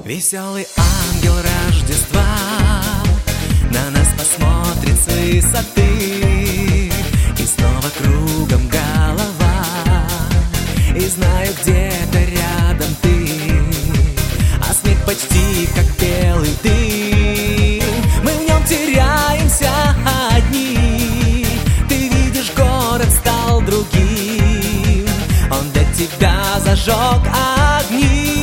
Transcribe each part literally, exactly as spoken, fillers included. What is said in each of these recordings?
Веселый ангел Рождества на нас посмотрит с высоты, и снова кругом голова, и знаю, где-то рядом ты, а снег почти как белый дым. Мы в нем теряемся одни, ты видишь, город стал другим, он для тебя зажег огни.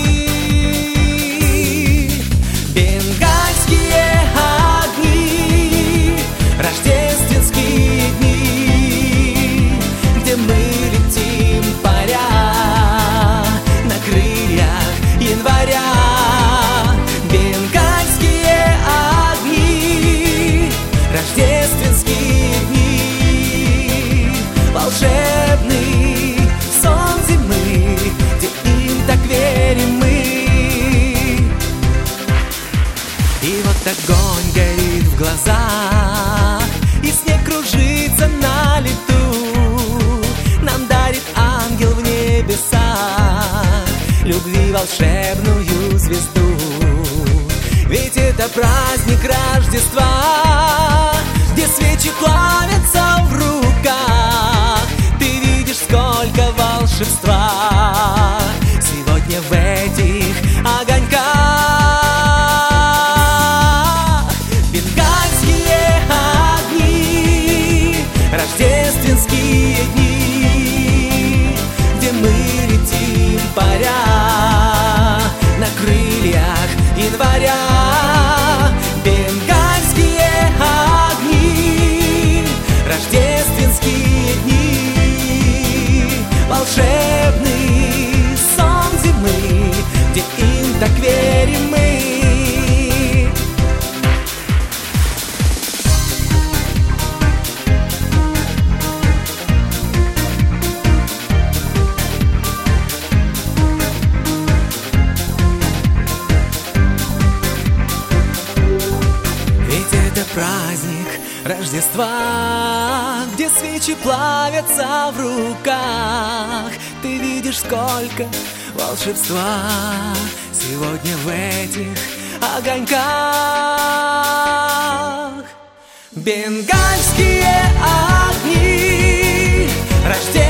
Рождественские дни, волшебный сон зимы, где им так верим мы. И вот огонь горит в глазах, и снег кружится на лету. Нам дарит ангел в небесах любви волшебную звезду. Ведь это праздник Рождества, где свечи плавятся в руках. Ты видишь, сколько волшебства сегодня в этих огоньках. Бенгальские огни, рождественские дни, где мы летим паря на крыльях января. Бенгальские огни, рождественские дни, волшебный сон зимы, где им так верим мы. Праздник Рождества, где свечи плавятся в руках. Ты видишь, сколько волшебства сегодня в этих огоньках. Бенгальские огни, рождественские